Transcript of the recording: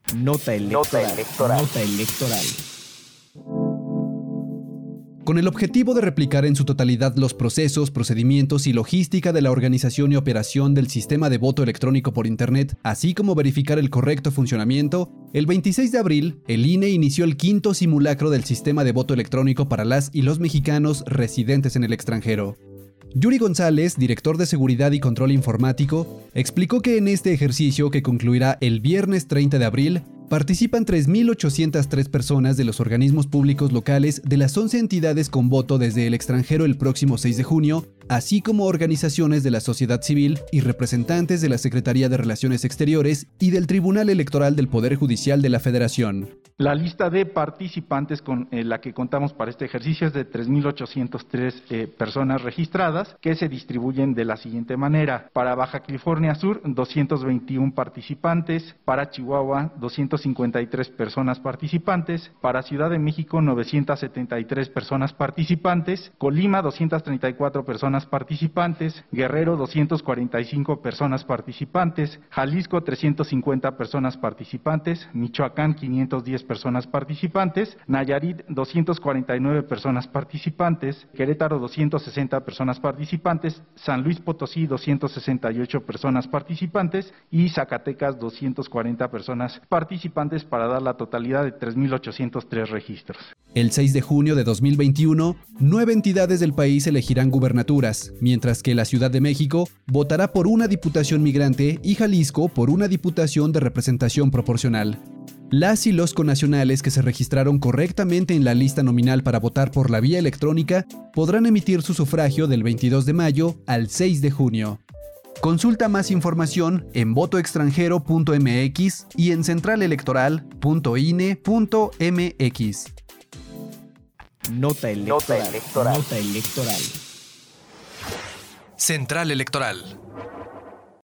Nota electoral. Nota electoral. Con el objetivo de replicar en su totalidad los procesos, procedimientos y logística de la organización y operación del sistema de voto electrónico por Internet, así como verificar el correcto funcionamiento, el 26 de abril, el INE inició el quinto simulacro del sistema de voto electrónico para las y los mexicanos residentes en el extranjero. Yuri González, director de Seguridad y Control Informático, explicó que en este ejercicio, que concluirá el viernes 30 de abril, participan 3.803 personas de los organismos públicos locales de las 11 entidades con voto desde el extranjero el próximo 6 de junio, así como organizaciones de la sociedad civil y representantes de la Secretaría de Relaciones Exteriores y del Tribunal Electoral del Poder Judicial de la Federación. La lista de participantes con la que contamos para este ejercicio es de 3.803 personas registradas, que se distribuyen de la siguiente manera. Para Baja California Sur, 221 participantes. Para Chihuahua, 253 personas participantes. Para Ciudad de México, 973 personas participantes. Colima, 234 personas participantes. Guerrero, 245 personas participantes. Jalisco, 350 personas participantes. Michoacán, 510 personas participantes, Nayarit 249 personas participantes, Querétaro 260 personas participantes, San Luis Potosí 268 personas participantes y Zacatecas 240 personas participantes para dar la totalidad de 3.803 registros. El 6 de junio de 2021, 9 entidades del país elegirán gubernaturas, mientras que la Ciudad de México votará por una diputación migrante y Jalisco por una diputación de representación proporcional. Las y los connacionales que se registraron correctamente en la lista nominal para votar por la vía electrónica podrán emitir su sufragio del 22 de mayo al 6 de junio. Consulta más información en votoextranjero.mx y en centralelectoral.ine.mx. Nota electoral. Nota electoral. Central Electoral.